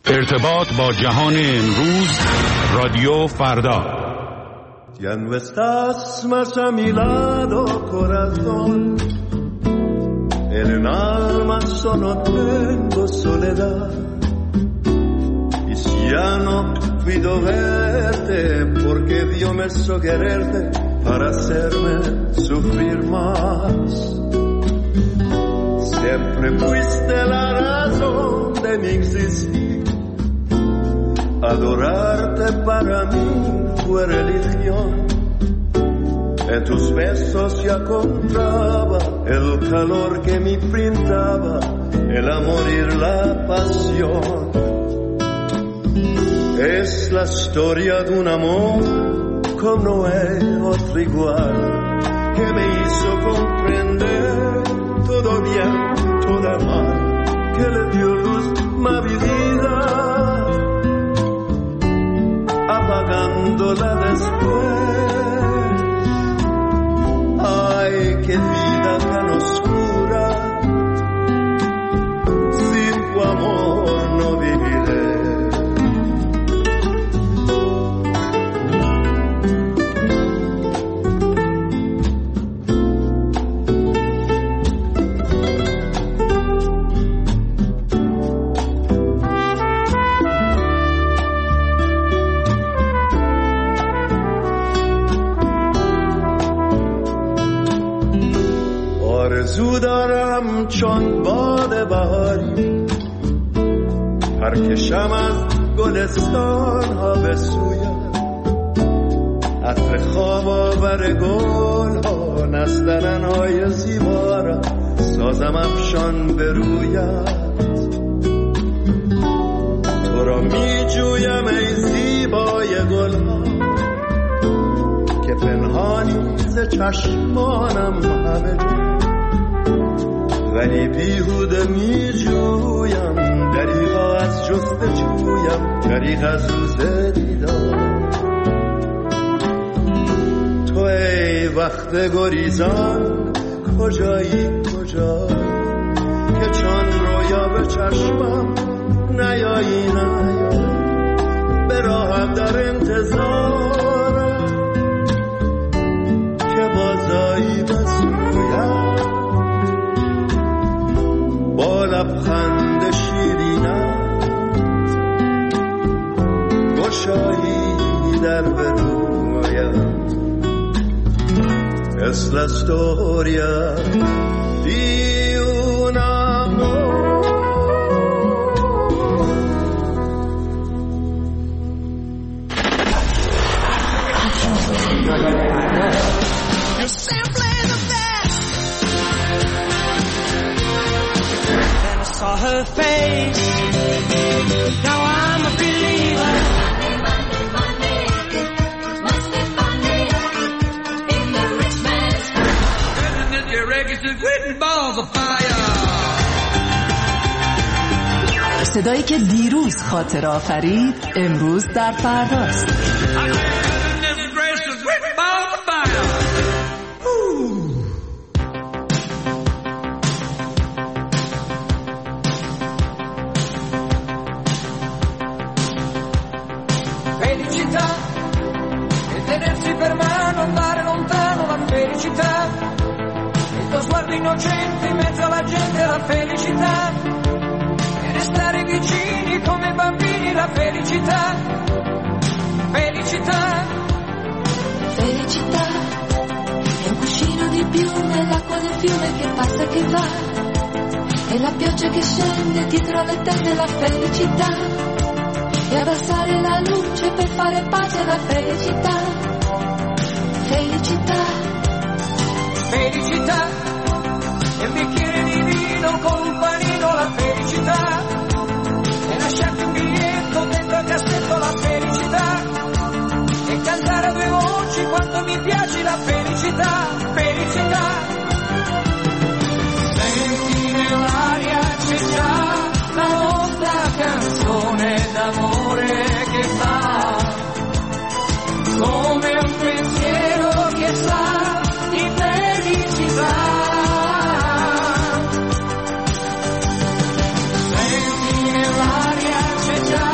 ارتباط با جهان امروز، رادیو فردا. Ya no estás más a mi lado, corazón. En el alma solo tengo soledad. Y si ya no puedo verte, porque Dios me hizo quererte para hacerme sufrir más. Siempre fuiste la razón de mi existir. Adorarte para mí fue religión. En tus besos ya encontraba el calor que me brindaba el amor y la pasión. Es la historia de un amor como no hay otro igual, que me hizo comprender todo bien, todo mal, que le dio luz a mi vida, apagándola después. Ay, qué vida tan oscura, sin tu amor no viviré. آرزو دارم چون باد بهاری، پرکشم از گلستان ها به سویت، عطر خواب آور گل ها، نسترن های زیبا را سازم افشان به رویت. تو را می جویم ای زیبای گل ها، که پنهانی ز چشمانم همه جا، ولی بیهوده می جویم دریغا از جستجویم، دریغ از روز دیدار. تو ای وقت گریزان کجایی کجایی، که چون رویا به چشمم نیایی نیایی، به راهم در انتظارم که بازایی به سویم، با لبخند شیرینم گشایی در به رویم. Es la storia di un amor. You're simply the best. Then I saw her face. Now I'm a believer. Monday, must be Monday in the rich man's house. And your registered written balls of fire. صدایی که دیروز خاطر آفرید امروز در فرداست. Felicità e tenersi per mano, andare lontano, la felicità, il tuo sguardo innocente in mezzo alla gente, la felicità, e restare vicini come bambini, la felicità, felicità. Felicità è un cuscino di piume, l'acqua del fiume che passa e che va, e la pioggia che scende dietro le tende, la felicità, e abbassare la luce per fare pace, la felicità, felicità. Felicità è un bicchiere di vino con un panino, la felicità, e lasciarti un biglietto dentro al cassetto, la felicità, e cantare a due voci quando mi piaci, la felicità, felicità. Senti nell'aria c'è già la nostra canzone d'amore che fa come un pensiero che sa di felicità. Senti nell'aria c'è già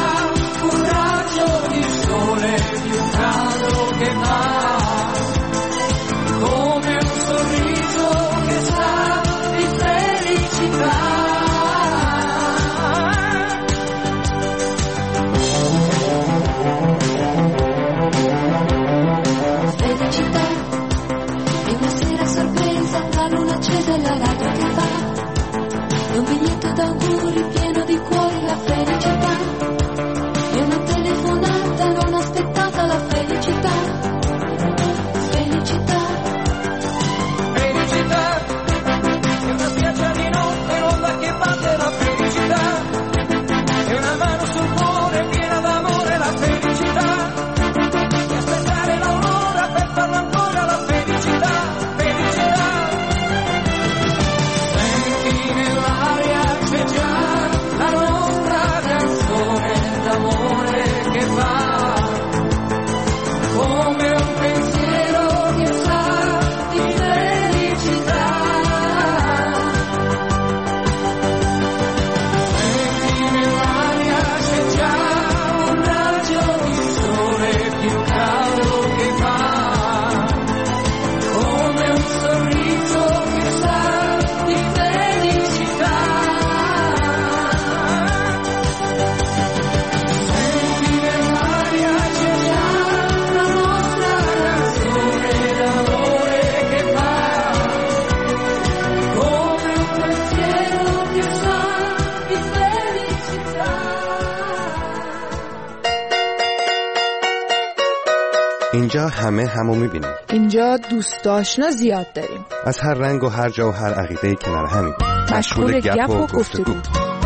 اینجا همه همو میبینیم. اینجا دوست آشنا زیاد داریم. از هر رنگ و هر جا و هر عقیده‌ای کنار همیم. مشغول گپ و گفتگو.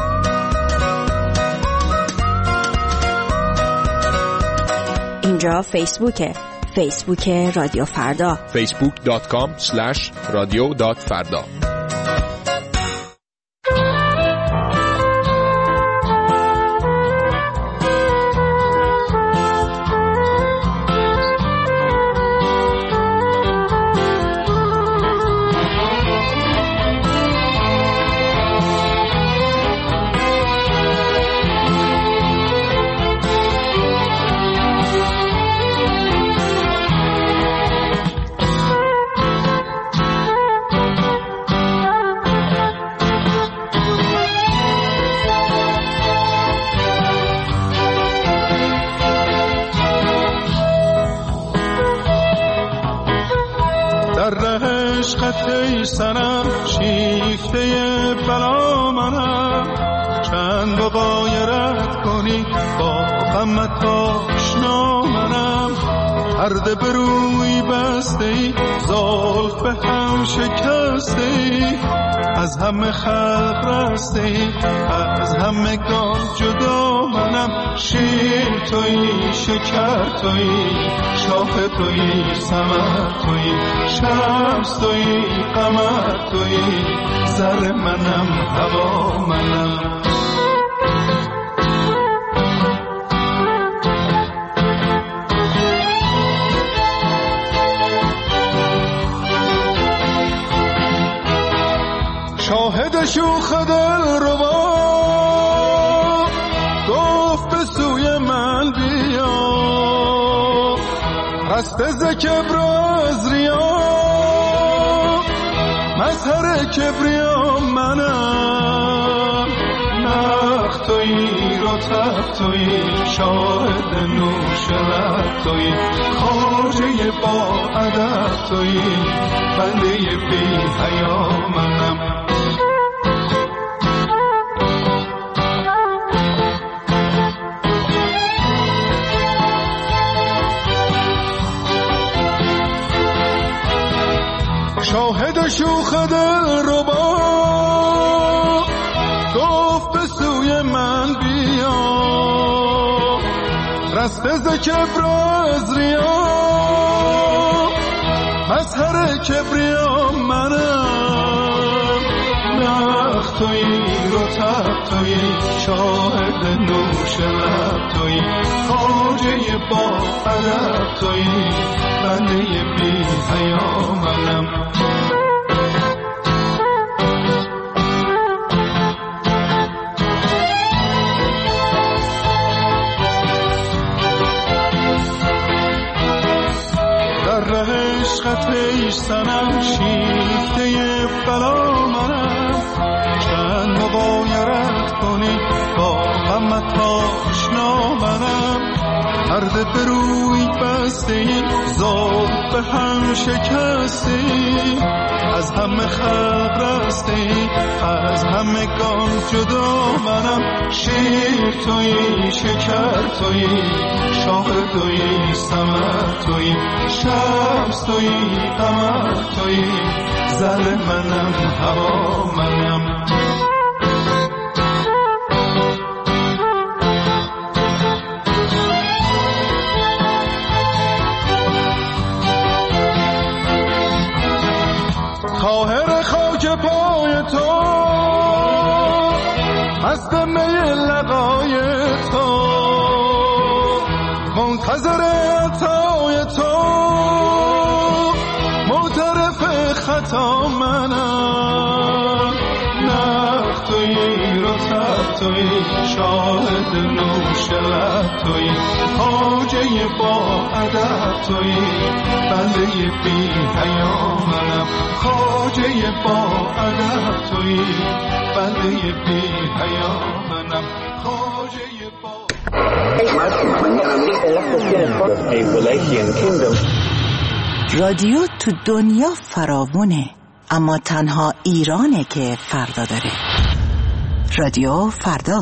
اینجا فیسبوک رادیو فردا. facebook.com/radio.farda. ای سنم شیفته بلا منم، چند غایرت کنی با غمت آشنا منم. پرده به روی بسته ای، زلف به هم شکسته ای، از همه خلق رسته ای، از همه گان جدا منم. شیر تویی، شکر تویی، شاخ تویی، ثمر تویی، شمس تویی، قمر تویی، زر منم، هوا منم. شاهد شوخ دل ربا گفت به سوی من بیا، رسته ز کبر و از ریا، مظهر کبریا منم. نخ تویی، رطب تویی، شاهد نوش لب تویی، خواجه با ادب تویی، بنده بی حیا منم. شاهد شوخ دل ربا گفت به سوی من بیا، رسته ز کبر و از ریا، مظهر کبریا منم. نخ تویی، رطب تویی، شاهد نوش لب تویی، خواجه با ادب تویی، بنده بی حیا منم. ای سنم شیفته بلا منم، چند مغایرت کنی با غمت آشنا منم. پرده به روی بسته ای، زلف به هم شکسته ای، از همه خلق رسته ای، از همه گان جدا منم. شیر تویی، شکر تویی، شاخ تویی، ثمر تویی، شمس تویی، قمر تویی، زر منم، هوا منم. طاهر خاک پای تو، از دمه لقای تو، منتظر عطای تو، معترف خطا منم. نخ تویی، رطب تویی، شاهد نوش لب تویی، خواجه با ادب تویی، بنده بی حیا منم. خواجه با ادب تویی، بنده بی حیا منم. خواجه با رادیو تو دنیا فراوونه، اما تنها ایرانه که فردا داره. رادیو فردا.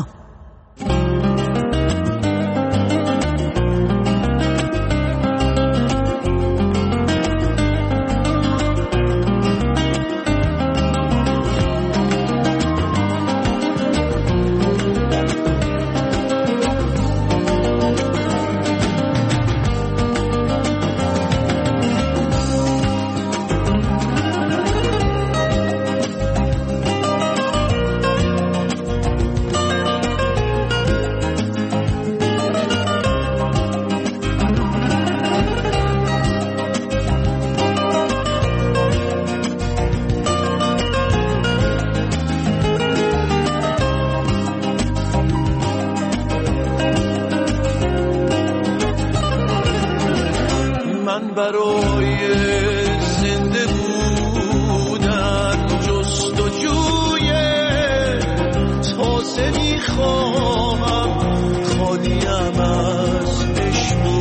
خالیم از عشق و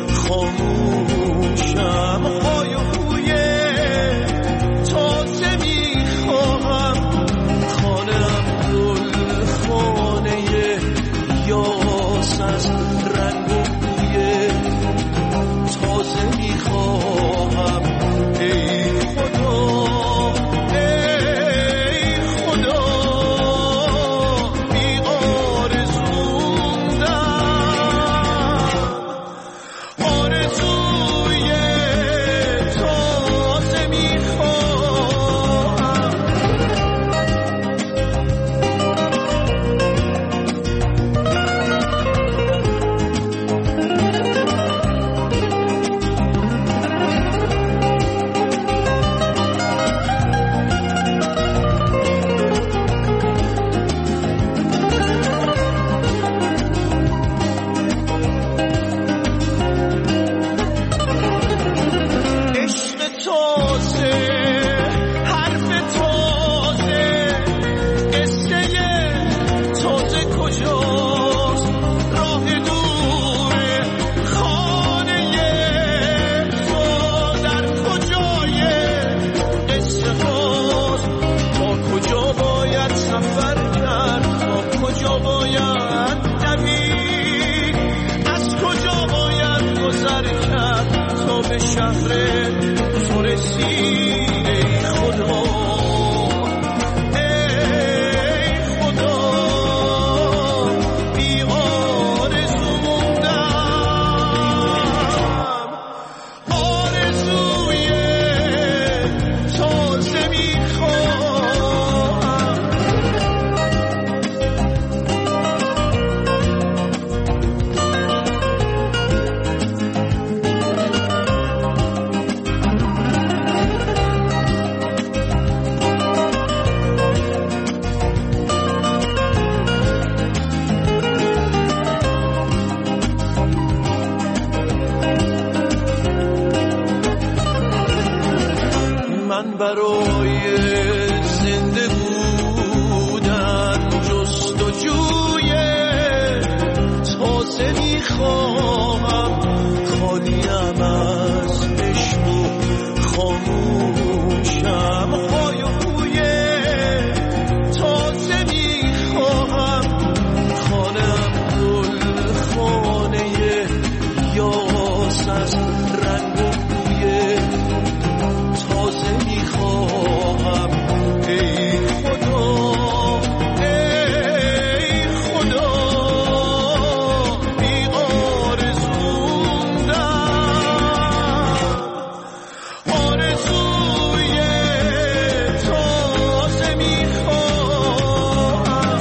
خاموشم های و هوی تازه میخواهم خانم گل خانه یاس از رنگ و بوی تازه میخواهم ای خدا برای زنده بودن جستجوی تازه میخواهم خالیم از عشق و خاموشم های و هوی تازه میخواهم خانم گل خانه یاس از رنگ و بوی تازه میخواهم ای خدا ای خدا بی آرزوندم آرزوی تازه میخواهم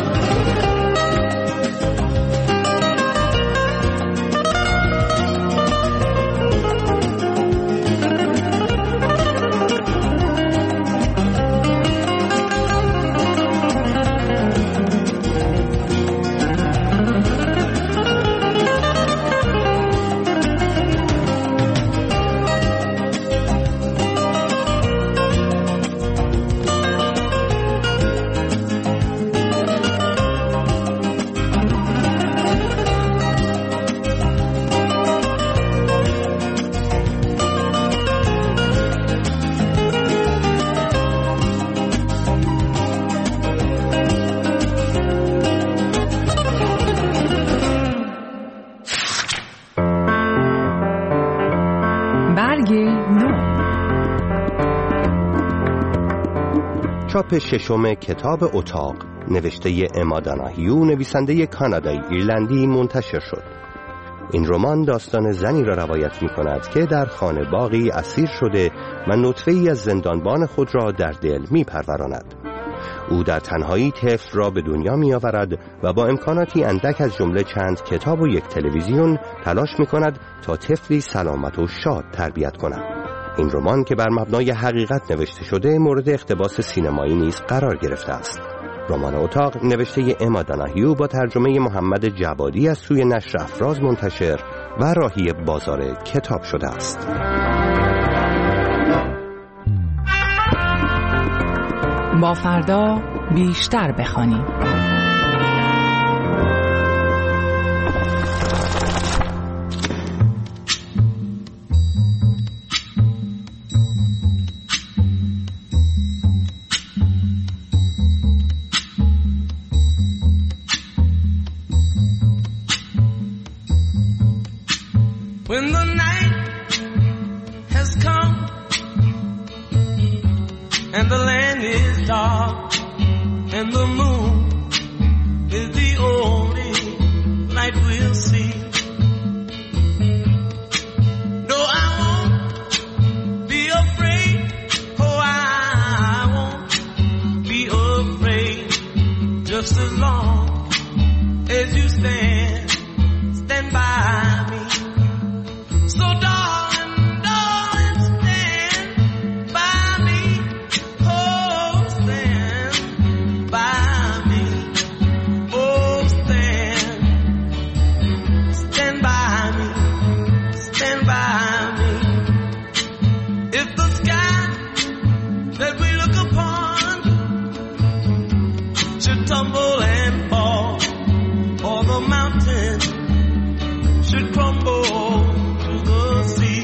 چاپ ششم کتاب اتاق نوشته اما داناهیو نویسنده کانادایی ایرلندی منتشر شد. این رمان داستان زنی را روایت می کند که در خانه باغی اسیر شده و نطفه‌ای از زندانبان خود را در دل می پروراند. او در تنهایی طفل را به دنیا می آورد و با امکاناتی اندک از جمله چند کتاب و یک تلویزیون تلاش می کند تا طفلی سلامت و شاد تربیت کند. این رمان که بر مبنای حقیقت نوشته شده مورد اقتباس سینمایی نیز قرار گرفته است. رمان اتاق نوشته اما داناهیو با ترجمه محمد جوادی از سوی نشر افراز منتشر و راهی بازار کتاب شده است. با فردا بیشتر بخوانیم. and the land is dark, and the moon is the only light we'll see. No, I won't be afraid. Oh, I won't be afraid. Just as long as you stand by me. So darling, darling, stand by me. Oh, stand by me. Oh, stand by me. Stand by me. If the sky that we look upon should tumble and fall, or the mountain should crumble to the sea,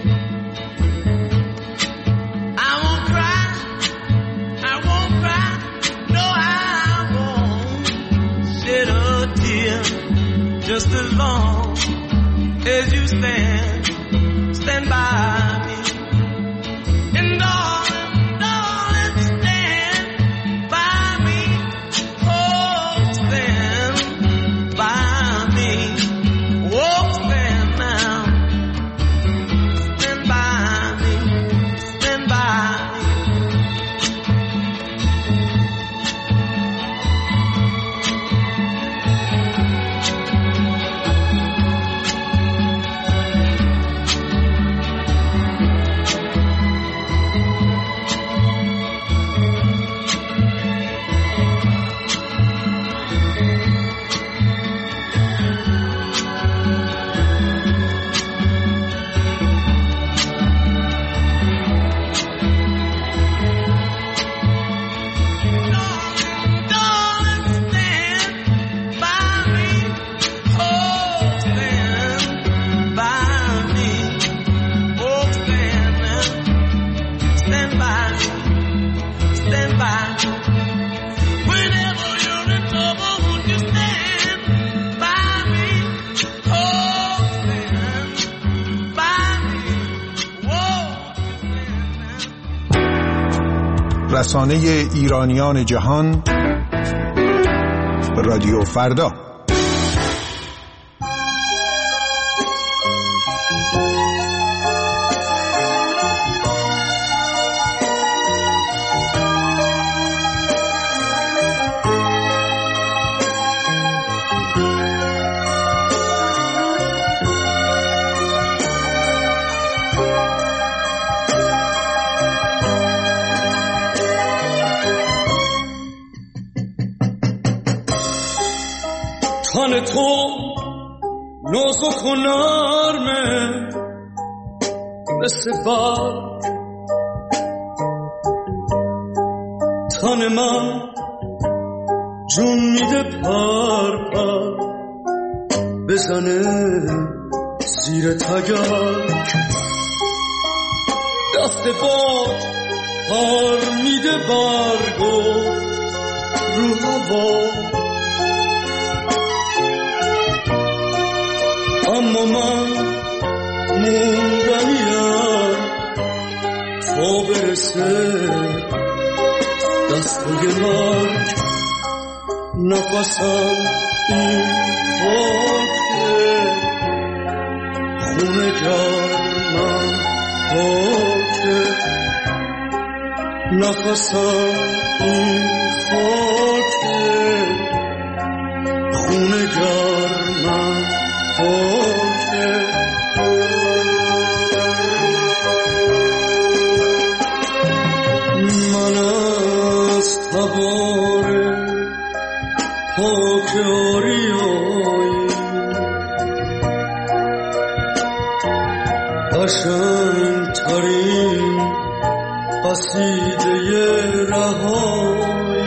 I won't cry, I won't cry, no, I won't shed a tear, just as long as you stand by me. And darling, darling, stand by me. Oh, stand by me. Oh, stand now. Stand by me. Stand by me. رسانه ایرانیان جهان، رادیو فردا. تن تو نازک و نرمه مثل باد، تن من جون میده پر پر بزنه زیر تگرگ، دست باد پر میده برگو رو هوا، اما من موندنیم تا برسه دستای مرگ، نفسم این خاکه، خونه گرمم خاکه، نفسم این خاکه، خونه گرمم خاکه. من از تبار خاک آریایی قشنگ ترین قصیده رهایی،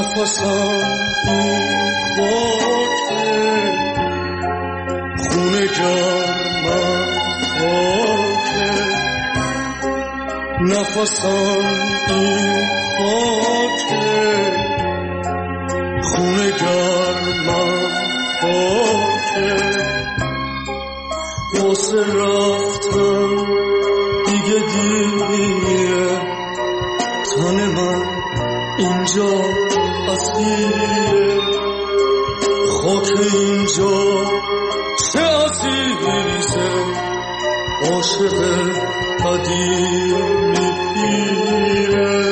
نفسم این خاکه خونه گرمم خاکه نفسم این خاکه خونه گرمم خاکه واسه رفتم دیگه دیگه تن من اینجا اسیره خاک اینجا چه عزیزه عاشق قدیمی پیره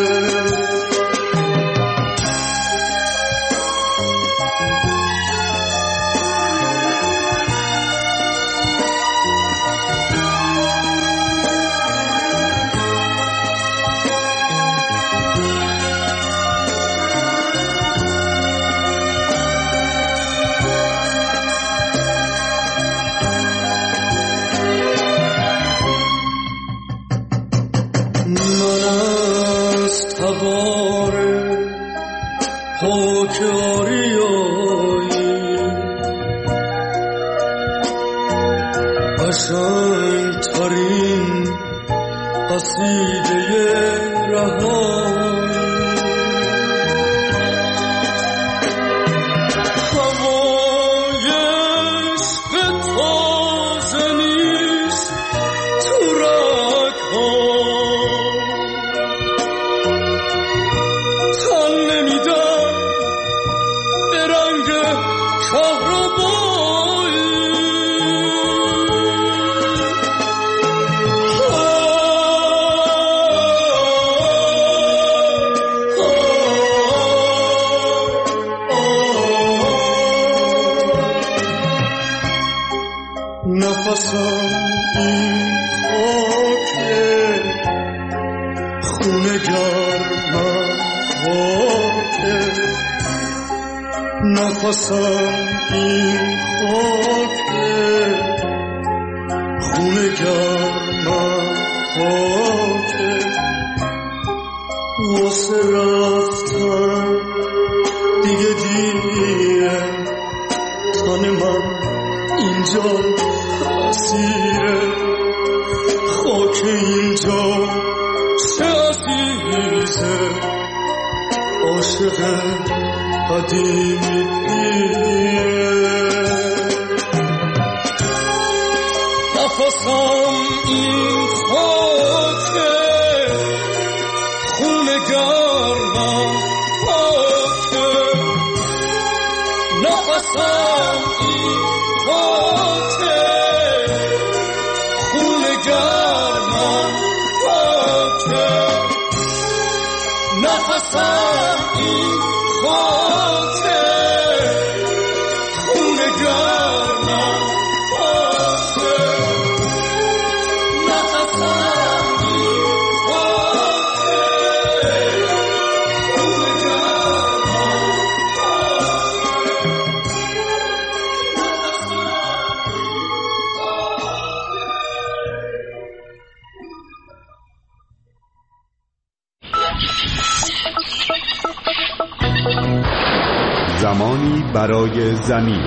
زمانی برای زمین.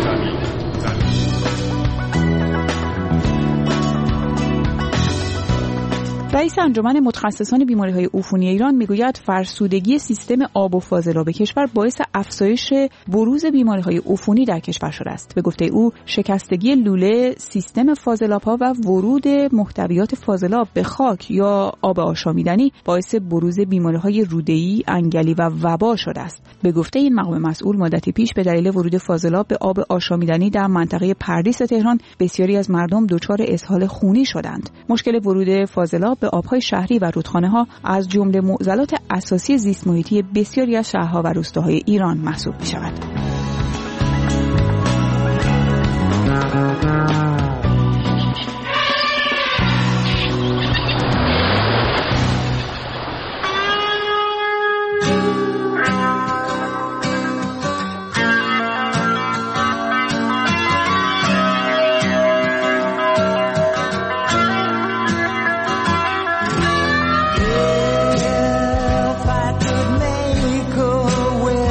رئیس انجمن متخصصان بیماری‌های عفونی ایران میگوید فرسودگی سیستم آب و فاضلاب کشور باعث افزایش بروز بیماری‌های عفونی در کشور شده است. به گفته او شکستگی لوله سیستم فاضلاب‌ها و ورود محتویات فاضلاب به خاک یا آب آشامیدنی باعث بروز بیماری‌های روده‌ای، انگلی و وبا شده است. به گفته این مقام مسئول مدتی پیش به دلیل ورود فاضلاب به آب آشامیدنی در منطقه پردیس تهران بسیاری از مردم دچار اسهال خونی شدند. مشکل ورود فاضلاب به آبهای شهری و رودخانه‌ها از جمله معضلات اساسی زیست محیطی بسیاری از شهرها و روستاهای ایران محسوب می‌شود. If I could make a way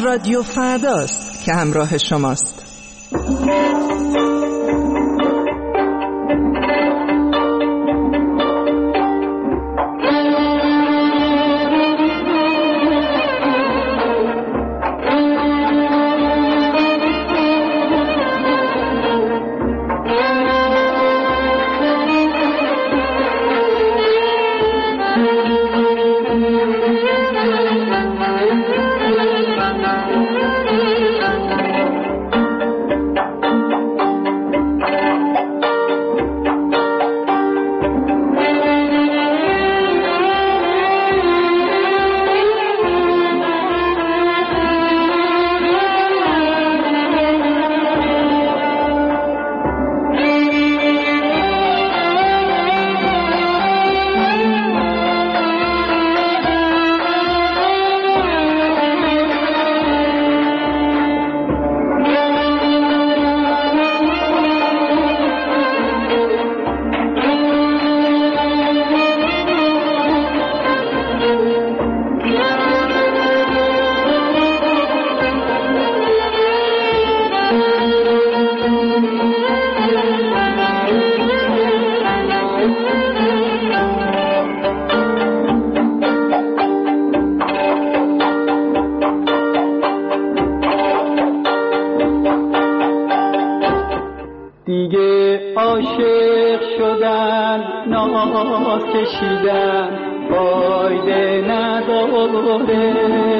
رادیو فرداست که همراه شماست. عاشق شدن ناز کشیدن فایده نداره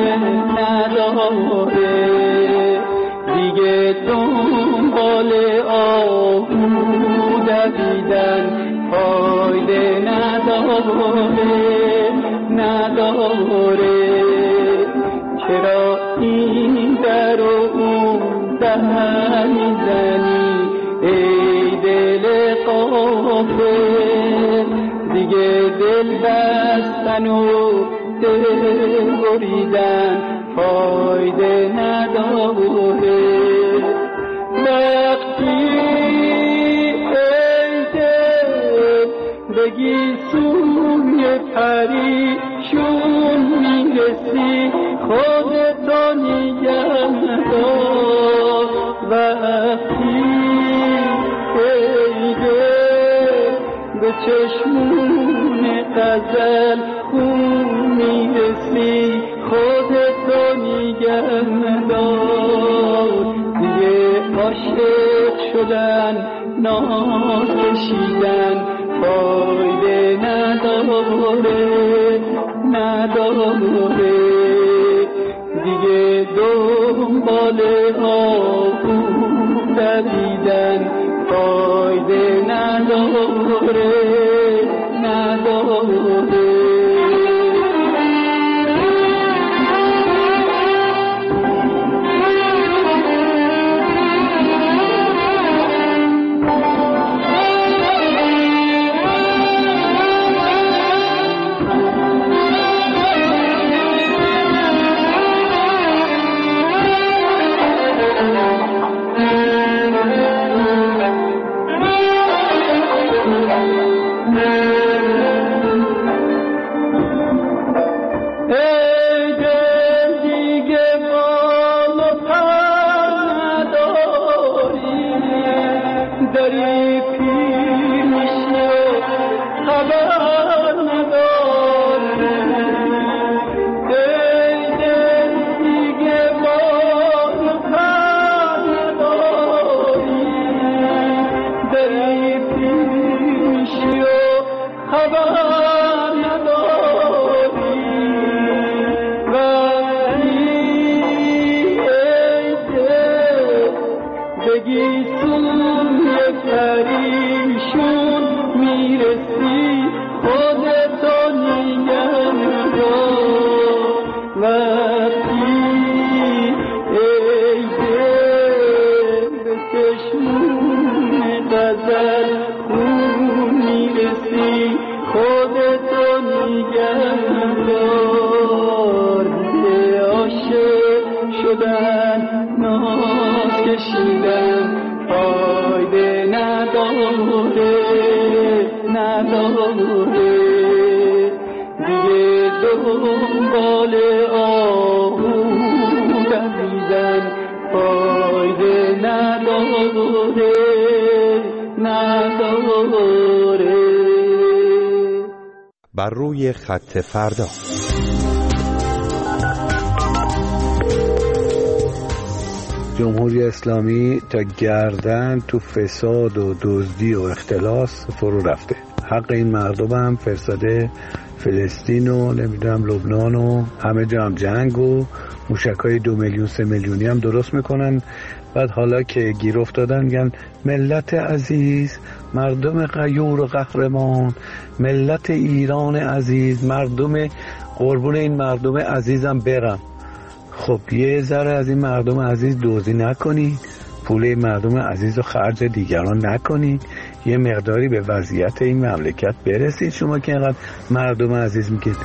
دیگه دنبال آهو دویدن فایده نداره چرا این در و اون در میزنی ای دل غافل دیگه دل بستن و دل بریدن فایده نداره وقتی ای دل بگی سوی پریشون میرسی خودتو نگه دار وقتی ای دل به چشمون غزل خون میرسی خودتو نگه دار دیگه عاشق شدن ناز کشیدن فایده نداره دیگه دنبال آهو دویدن فایده نداره دیگه دنبال آهو نداره. بر روی خط فردا. جمهوری اسلامی تا گردن تو فساد و دزدی و اختلاس فرو رفته. حق این مردم هم فرستاده فلسطین و نمیدونم لبنان و همه جا هم جنگ و موشکای 2 میلیون 3 میلیونی هم درست میکنن. بعد حالا که گیر افتادن میگن ملت عزیز، مردم غیور و قهرمان، ملت ایران عزیز، مردم قربون این مردم عزیزم برم. خب یه ذره از این مردم عزیز دزدی نکنید، پول مردم عزیز رو خرج دیگران نکنید، یه مقداری به وضعیت این مملکت برسید. شما که اینقدر مردم عزیز میگید.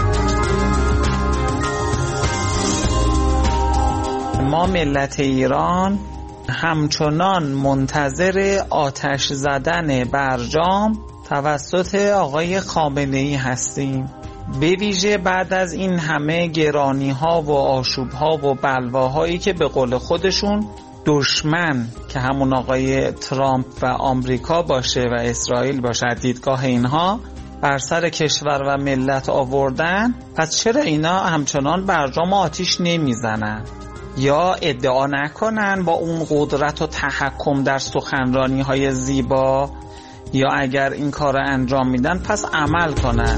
ما ملت ایران همچنان منتظر آتش زدن برجام توسط آقای خامنه‌ای هستیم. به ویژه بعد از این همه گرانی ها و آشوب ها و بلواهایی که به قول خودشون دشمن که همون آقای ترامپ و آمریکا باشه و اسرائیل باشه دیدگاه اینها بر سر کشور و ملت آوردن، پس چرا اینا همچنان برجام آتیش نمیزنن یا ادعا نکنن با اون قدرت و تحکم در سخنرانی های زیبا، یا اگر این کار انجام میدن پس عمل کنن.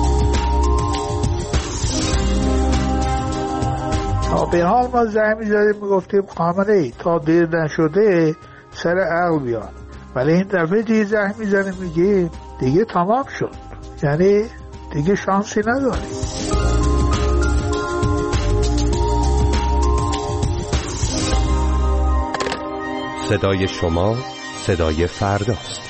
تا به حال ما زنگ می‌زدیم میگفتیم خامنه‌ای تا دیر نشده سر عقل بیان، ولی این دفعه دیگه زنگ می‌زنیم میگیم دیگه تمام شد، یعنی دیگه شانسی نداریم. صدای شما صدای فرداست.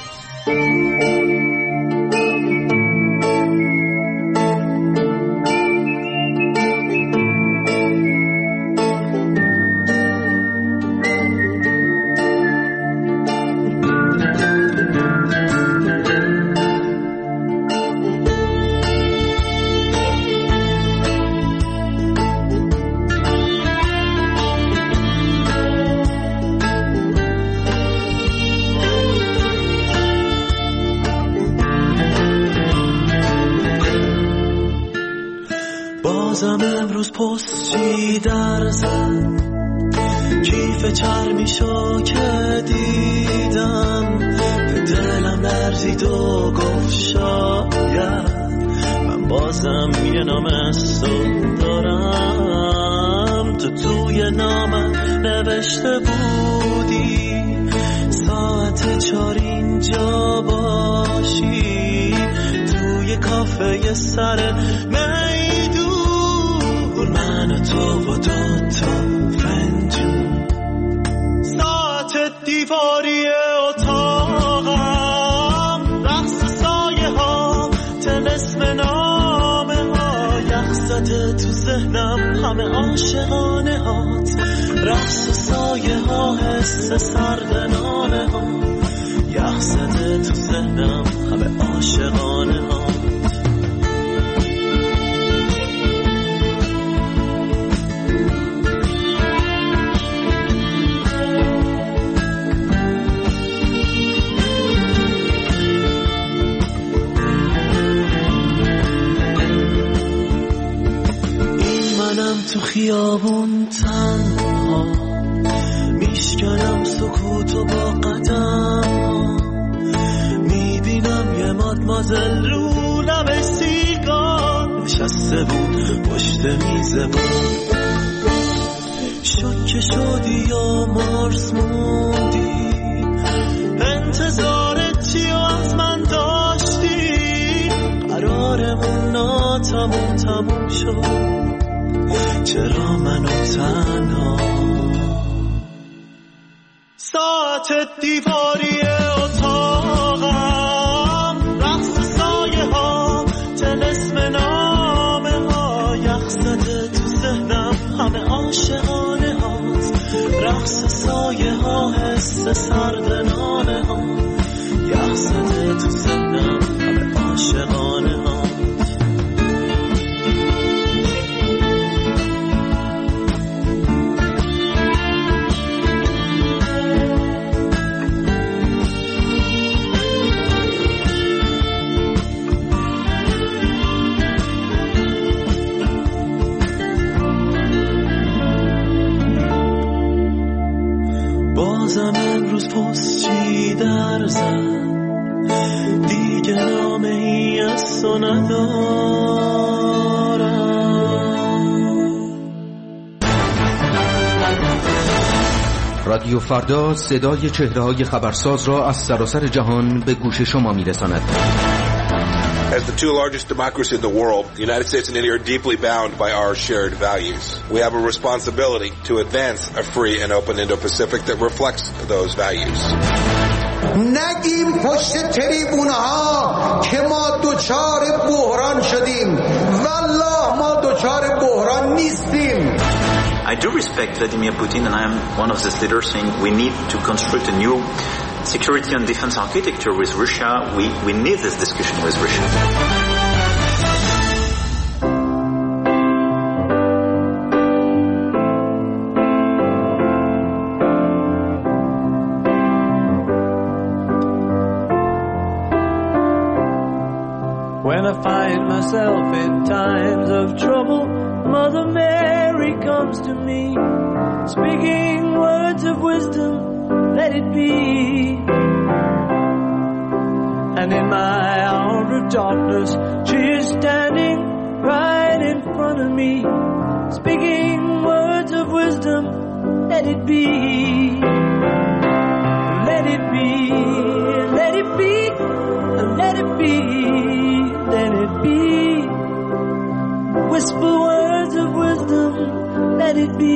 بازم امروز پستی در زن کیف چرمیشو که دیدم، دلم لرزید و گفت شاید من بازم یه نامستون دارم. تو توی نامم نوشته بودی ساعت 4 اینجا باشی، توی کافه سر من و تو و دوتا فنجون، ساعت دیواری اتاقم، رقص سایه ها، طلسم نامه ها، یخ زده تو ذهنم همه عاشقانه هات، رقص سایه ها، حس سرد نامه ها، یخ زده تو ذهنم همه عاشقانه ها. تو خیابون تنها میشکنم سکوتو با قدم، میبینم یه مادمازل رو لب سیگار نشسته بود پشت میز بود، شوکه شدی یا مارس موندی، انتظار چی از من داشتی، قرارمون تموم شد، چرا منو تنها، ساعت دیواری اتاقم، رقص سایه ها، طلسم نامه ها، یخ زده تو ذهنم همه عاشقانه هاست، رقص سایه ها، حس سرد نامه ها، یخ زده تو ذهنم همه عاشقانه ها. روز پستی در زد دیگه نامه ای از تو ندارم. رادیو فردا صدای چهره‌های خبرساز را از سراسر جهان به گوش شما می‌رساند. As the two largest democracies in the world, the United States and India are deeply bound by our shared values. We have a responsibility to advance a free and open Indo-Pacific that reflects those values. نگیم پشت تریبونها که ما دوچار بحران شدیم. والله ما دوچار بحران نیستیم. I do respect Vladimir Putin, and I am one of his leaders saying we need to construct a new security and defense architecture with Russia. We need this discussion with Russia. When I find myself in times of trouble, Mother Mary comes to me, speaking words of wisdom, let it be. And in my hour of darkness, she is standing right in front of me, speaking words of wisdom, let it be. Let it be, let it be, let it be, let it be. Whisper words of wisdom, let it be.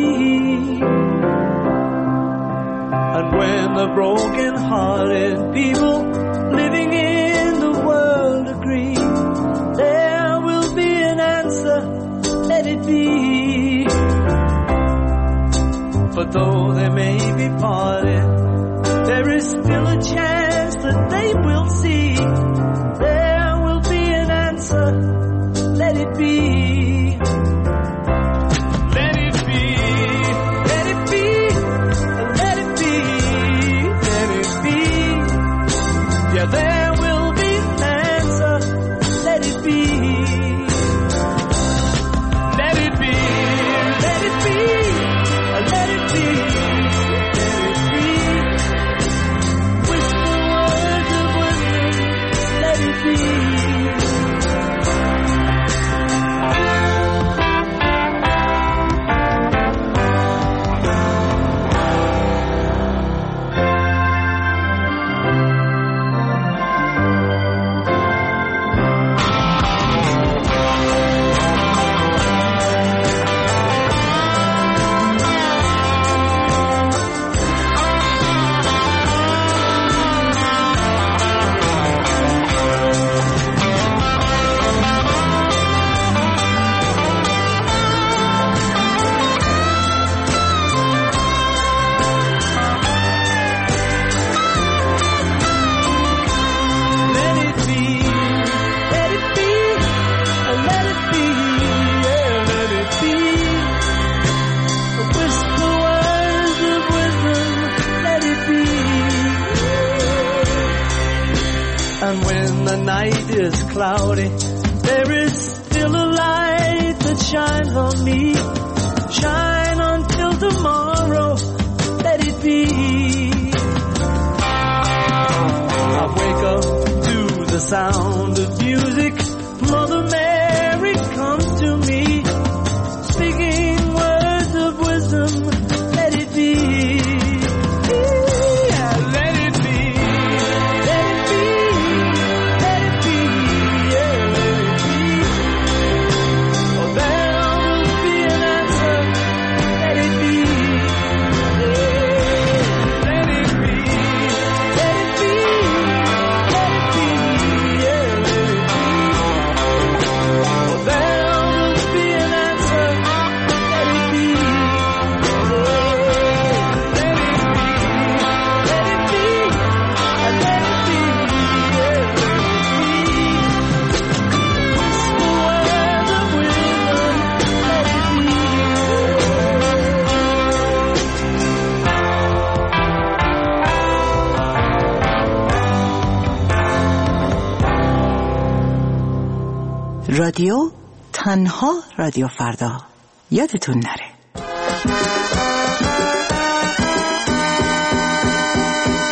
And when the broken-hearted people living in the world agree, there will be an answer, let it be. For though they may be parted, there is still a chance that they will see. There will be an answer, let it be. There will be an answer, let it be. Let it be, let it be, let it be, let it be. Whisper words of wisdom, let it be. Cloudy, there is still a light that shines on me. Shine until tomorrow, let it be. I wake up to the sound of music. Mother Mary comes to me, speaking words of wisdom, let it be. رادیو تنها رادیو فردا، یادتون نره.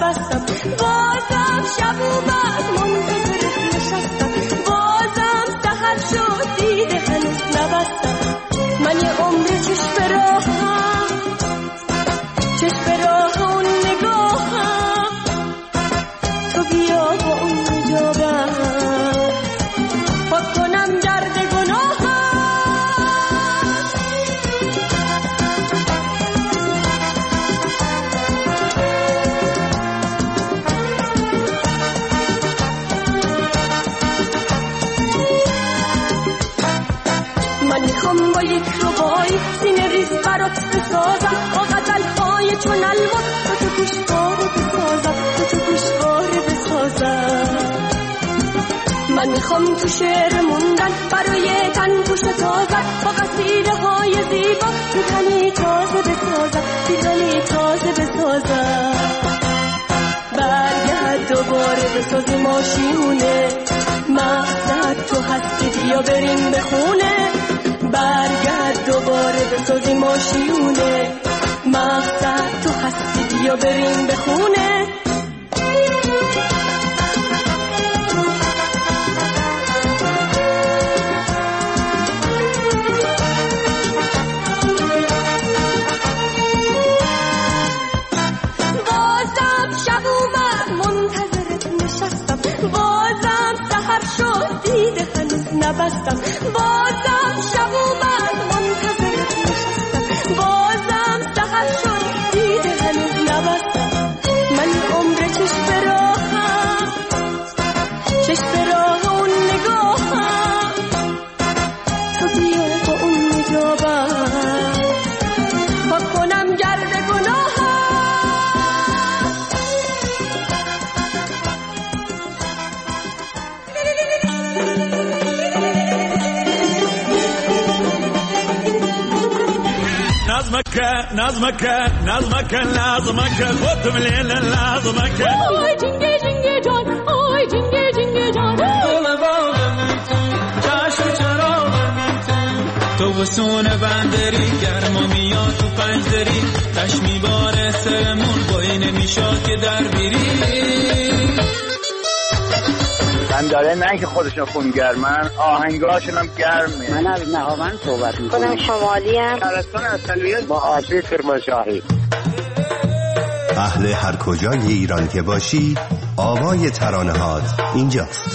نبستم. بازم شب اومد منتظرت نشستم. بازم سحر شد دیده هنوز نبستم. من یه عمر چشم به راهم، چشم به راه اون نگاهم. تو بیا با اون حجابم پاک کنم درد گناهم. من میخوام با یک ربایی سینه ریز برات بسازم، با غزل‌های چون الماس تو گوشواره بسازم، تو گوشواره بسازم. من میخوام تو شعر موندن برای تن پوش تازن، با قصیده های زیبا پیرهنی تازه بسازم، پیرهنی تازه بسازم. برگرد دوباره بسازی ماشیونه، مقصد تو هستی بیا بریم به خونه. برگرد دوباره بسازی ماشیونه، مقصد تو هستی بیا بریم به خونه. بازم شب اومد منتظرت نشستم. بازم سحر شد دیده هنوز نبستم. بازم شب اومد منتظرت نشستم. بازم سحر شد دیده هنوز نبستم. من عمر چشم به راهم، چشم به راه اون نگاهم. تو بیا با اون حجابم پاک کنم گرد گناهم. نظمك خد من الليل نظمك. آی جنگه جنگه جان، آی جنگه جنگه جان. تو وسون بندری گرما میاد تو پنجدری، تش میباره سرمون بایی نمیشاد که در بیری. من داره نه که خودشون خونگرمن، آهنگاشون هم گرمه. من از نهاوند صحبت میکنم. خودم شمالی هم. شهرستان اصلیت با آبی کرمانشاهی. اهل هر کجای ایران که باشی آوای ترانه‌هات اینجاست.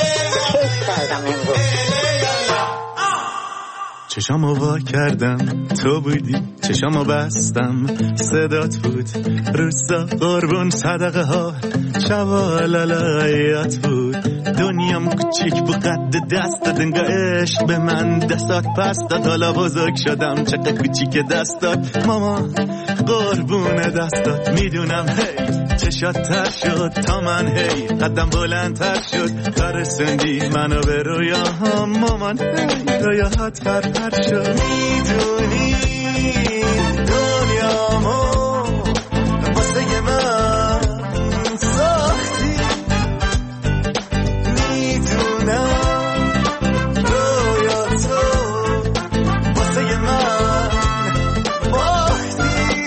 چشامو وا کردم تو بودی، چشامو بستم صدات بود، روسا قربون صدقه ها شوالالایات بود. دنیام کوچیک bu قد دستت، انگار عشق به من دستات پس داد. حالا بزرگ شدم چقدر کوچیک دستات ماما قربون دستات. میدونم هی چشات تر شد تا من، هی قدم بلندتر شد تا رسوندی منو به رویاهام. مامان هی رویاهات فرپر شد. میدونی دنیامو واسه من ساختی، میدونم رویاتو واسه من باختی.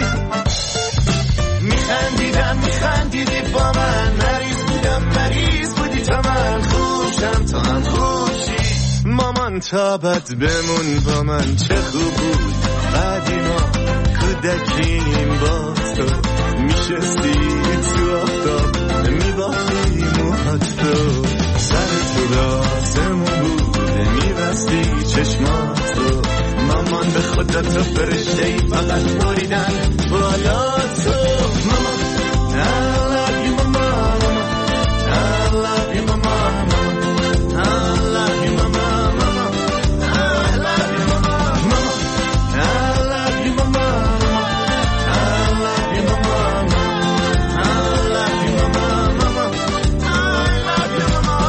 میخندیدی با من، مریض بودی تا من خوشم تا هم خوشی. مامان تا بد بمون با من چه خوب بود قدیما کودکیم با تو. میشستی تو آفتاب میباختی موهات تو، سر تو راسمون بود میبستی چشماتو. مامان به خدا تو فرشتهی فقط بریدن بالا تو. مامان I love you mama, I love you mama, I love you mama, I love you mama, I love you mama, I love you mama, I love you mama, I love you mama.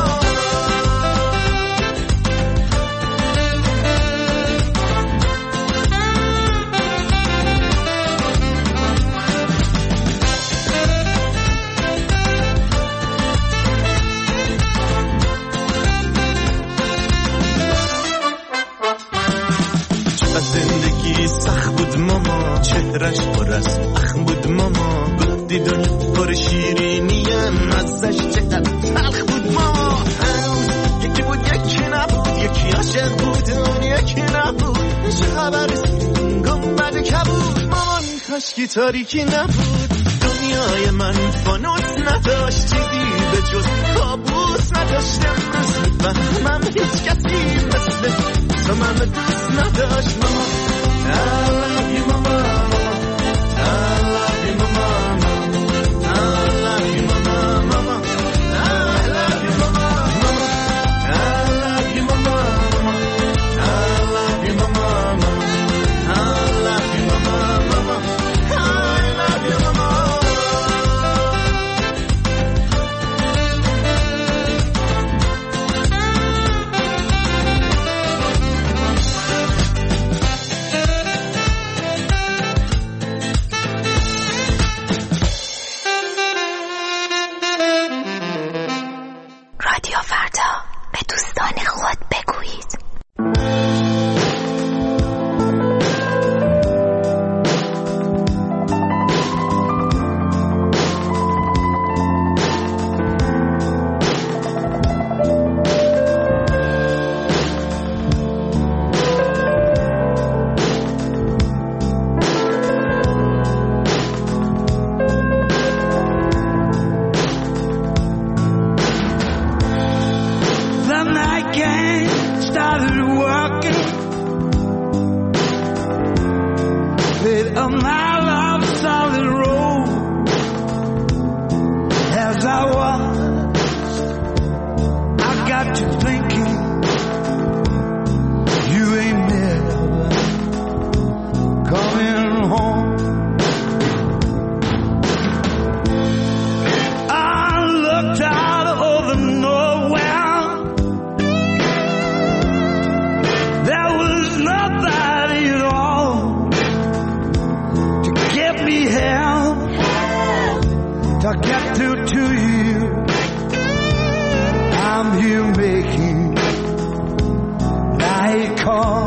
چهرش پر از اخم بود ماما، گفتی دنیا پر شیرینیم ازش چقدر تلخ بود ماما. هنوز یکی بود یکی نبود، یکی عاشق بود اون یکی نبود. چه خبر گنبد کبود مامان، کاشکی تاریکی نبود. دنیای من فانوس نداشت، چیزی به جز کابوس نداشت. امروز فهمم هیچ کسی مثل تو من دوست نداشت ماما. I love you mama, I love you mama, I love you mama, mama, I love you mama, mama, I love you mama, I love you mama, I love you mama, mama, I love you mama. رادیو فردا، به دوستان خود بگویید. I'm here making night call.